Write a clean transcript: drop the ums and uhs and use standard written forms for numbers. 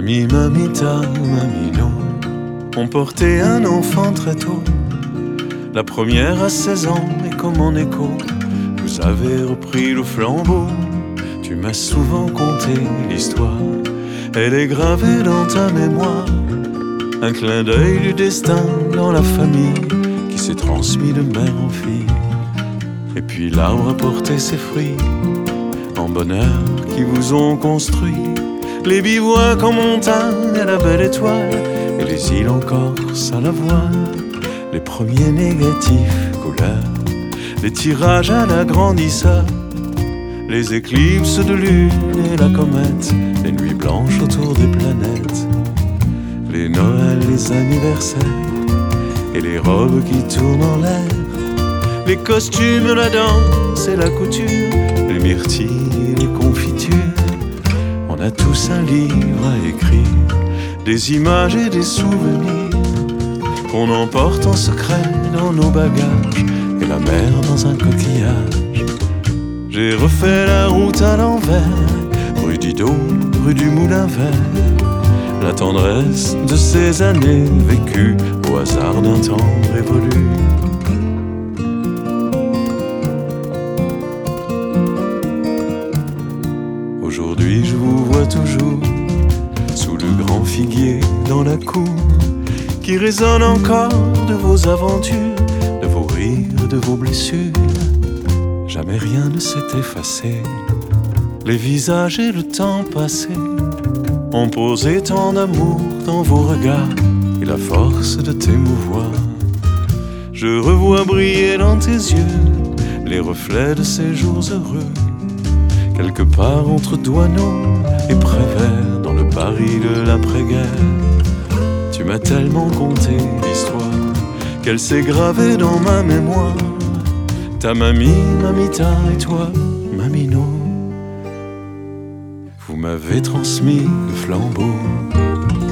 Mamie, mamita, mamino ont porté un enfant très tôt. La première à 16 ans, et comme en écho, vous avez repris le flambeau. Tu m'as souvent conté l'histoire, elle est gravée dans ta mémoire. Un clin d'œil du destin dans la famille qui s'est transmis de mère en fille. Et puis l'arbre a porté ses fruits en bonheur qui vous ont construit. Les bivouacs en montagne à la belle étoile, et les îles en Corse à la voile. Les premiers négatifs couleurs, les tirages à l'agrandisseur, les éclipses de lune et la comète, les nuits blanches autour des planètes, les Noëls, les anniversaires et les robes qui tournent en l'air, les costumes, la danse et la couture, les myrtilles et les confitures. On a tous un livre à écrire, des images et des souvenirs qu'on emporte en secret dans nos bagages, et la mer dans un coquillage. J'ai refait la route à l'envers, rue Didot, rue du Moulin-Vert, la tendresse de ces années vécues au hasard d'un temps révolu. Aujourd'hui je vous vois toujours sous le grand figuier dans la cour, qui résonne encore de vos aventures, de vos rires, de vos blessures. Jamais rien ne s'est effacé, les visages et le temps passé ont posé tant d'amour dans vos regards et la force de t'émouvoir. Je revois briller dans tes yeux les reflets de ces jours heureux, quelque part entre Douaneau et Prévert, dans le Paris de l'après-guerre. Tu m'as tellement conté l'histoire qu'elle s'est gravée dans ma mémoire. Ta mamie, mamita et toi, mamino, vous m'avez transmis le flambeau.